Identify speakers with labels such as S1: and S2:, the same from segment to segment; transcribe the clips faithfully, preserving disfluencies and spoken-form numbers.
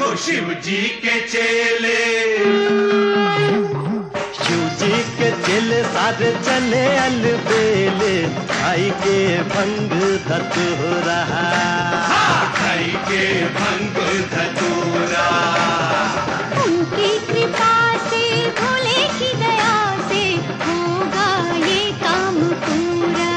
S1: देखो शिव जी के चेले,
S2: शिव जी के चेले सारे चले अलबेले, खाई के भंग धतूरा,
S1: खाई के भंग धतूरा।
S3: उनकी कृपा से भोले की दया से होगा ये काम पूरा।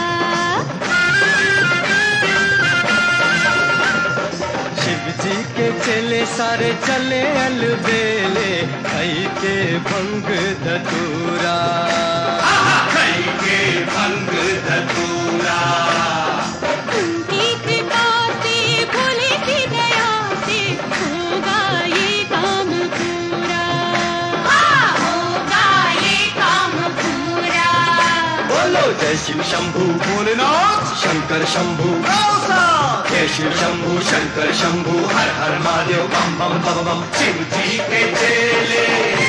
S2: शिव जी के चेले सारे चले अलबेले, खाई के भंग धतूरा,
S1: खाई के भंग धतूरा।
S3: उनकी कृपा से भोले की दया से होगा ये काम पूरा, होगा ये काम पूरा।
S2: बोलो जय शिव शंभू
S1: भोलेनाथ
S2: शंकर शंभू, जय शिव शंभू शंकर शंभू, हर हर महादेव बम बम बम बम।
S1: शिव जी के चेले,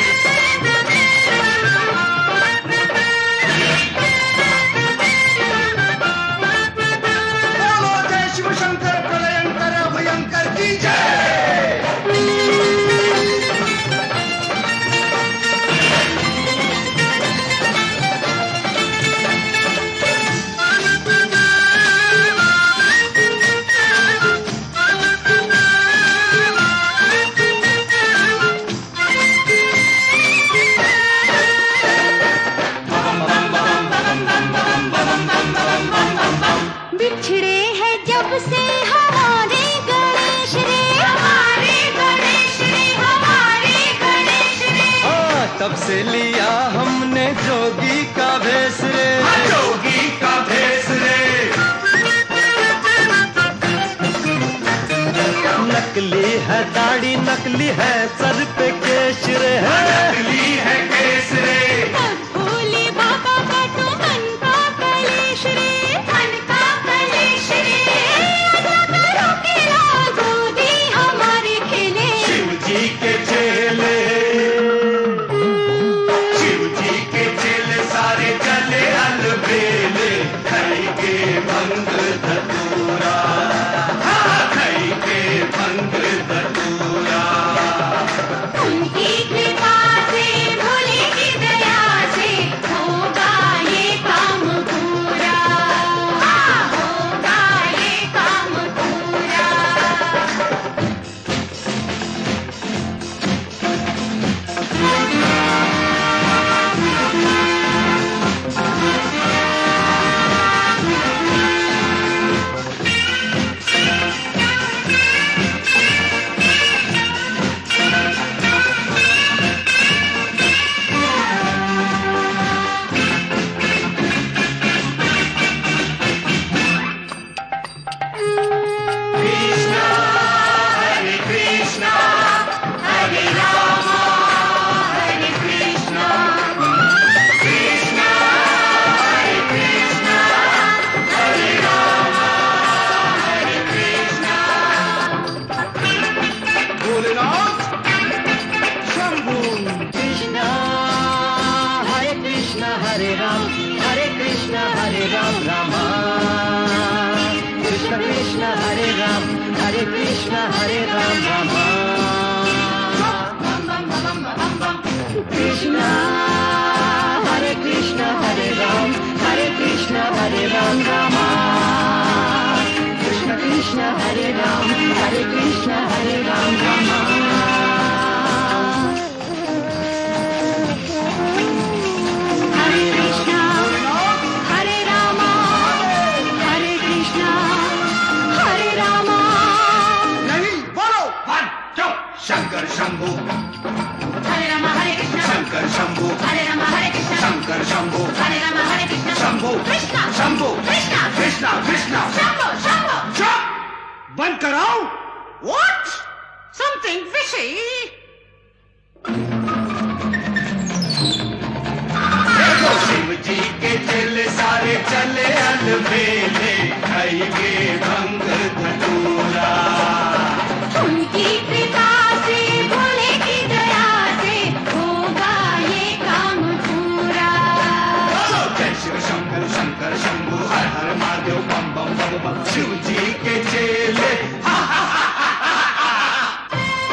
S1: बोलो जय शिव शंकर प्रलयंकर भयंकर की जय।
S3: बिछड़े हैं जब से हमारे गणेश रे, हमारे गणेश रे, हमारे गणेश रे।
S2: हाँ तब से लिया हमने जोगी का भेष रे,
S1: जोगी का भेष रे।
S2: नकली है दाढ़ी नकली है सर पे केश रे,
S1: नकली है केस रे।
S3: भोले बाबा का तो मन का कलेश रे, मन का कलेश रे। आजा करो के लागो दी हमारे खेले।
S1: शिव जी के चेले, शिव जी के चेले सारे चले अलबेले, खाई के भंग धतूरा, खाई के भंग धतूरा।
S3: उनकी कृपा से भोले की दया से होगा ये काम पूरा, होगा ये काम पूरा।
S1: कृष्णा हरे कृष्णा हरे रामा हरे कृष्णा, कृष्णा हरे कृष्णा हरे रामा हरे कृष्णा। भोलेनाथ शंभू,
S2: कृष्णा हरे कृष्णा हरे राम हरे कृष्णा हरे राम रामा, कृष्ण कृष्ण हरे राम हरे कृष्ण हरे राम रामा। कृष्णा हरे कृष्ण हरे राम हरे कृष्ण हरे राम रामा, कृष्ण कृष्ण हरे राम हरे कृष्ण हरे राम रामा।
S3: हरे कृष्णा हरे रामा हरे कृष्णा हरे रामा।
S1: नहीं बोलो वन टू। शंकर शंभू
S3: हरे रामा हरे कृष्णा
S1: शंकर शंभू
S3: हरे रामा हरे कृष्णा
S1: शंकर शंभू
S3: हरे रामा हरे कृष्णा
S1: शंभू
S3: कृष्णा
S1: शंभू
S3: कृष्णा
S1: कृष्णा कृष्णा।
S3: शंभो शंभो।
S1: चुप, बंद कराओ।
S3: What? Something fishy.
S1: देखो शिव जी के चेले सारे चले अलबेले, खाई के भंग धतूरा।
S3: उनकी कृपा से भोले की दया से होगा ये काम पूरा।
S1: बोलो जय शिव शंभू शंकर शंभू, हर हर महादेव बम बम बम बम। शिव जी के चेले, हा हा हा हा हा हा।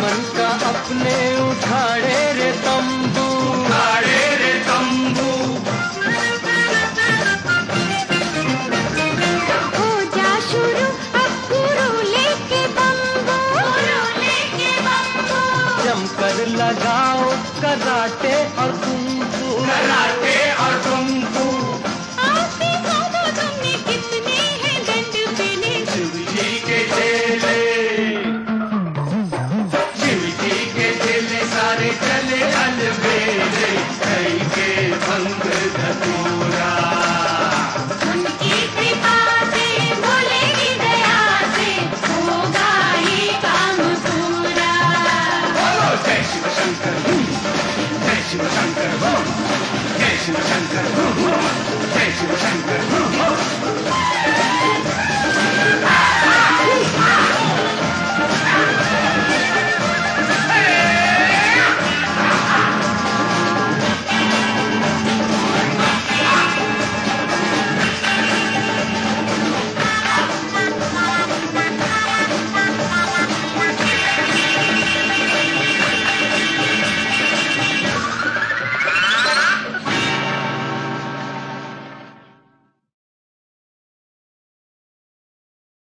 S2: दुश्मन का अपने उखाड़े रे तंबू,
S1: उखाड़े रे तंबू।
S3: हो जा शुरू अब गुरु लेके बम्बू, गुरु लेके बम्बू।
S2: जमकर लगाओ कराटे और कुंफू,
S1: कराटे